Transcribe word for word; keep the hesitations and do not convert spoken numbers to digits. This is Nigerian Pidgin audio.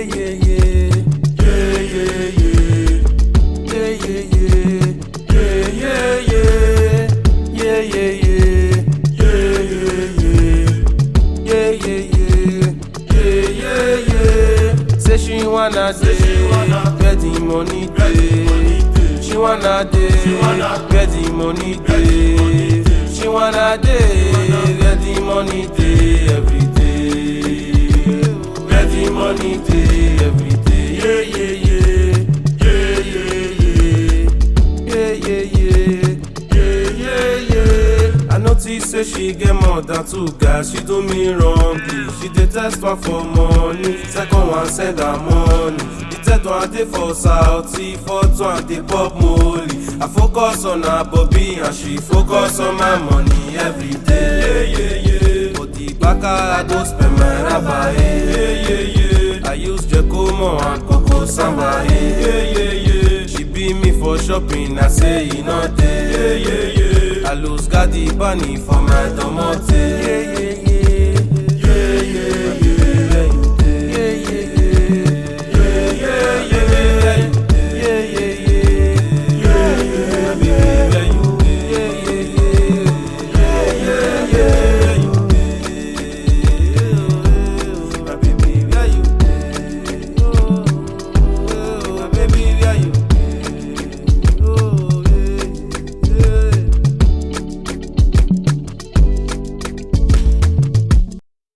yeah, yeah. Yeah, yeah, yeah. Yeah, yeah, yeah. Yeah, yeah, yeah. Yeah, yeah, yeah. Yeah, yeah, yeah. Yeah, yeah, yeah. Yeah, yeah, yeah. Say she wanna day, get the money day. She wanna day, get the money day. She wanna day, get the money day every day. Get the money day every day. Yeah, yeah, yeah. Yeah, yeah, yeah. Yeah, yeah, yeah. Yeah, yeah, yeah. I notice say she get more than two guys. She do me wrongly. She dey test one for money, second one send her money. The third one dey for Saudi, fourth one dey pop molly. I focus on her Bobby and she focus on my money every day. Yeah, yeah, yeah. But the baka I go spend my rubber. Yeah, yeah, yeah. I use Giacomo and Coco Samba. Yeah, yeah, yeah. She be me for shopping, I say you know dey. Yeah, yeah, yeah. I lose Gadi Bunny for my domote. Yeah, yeah, yeah.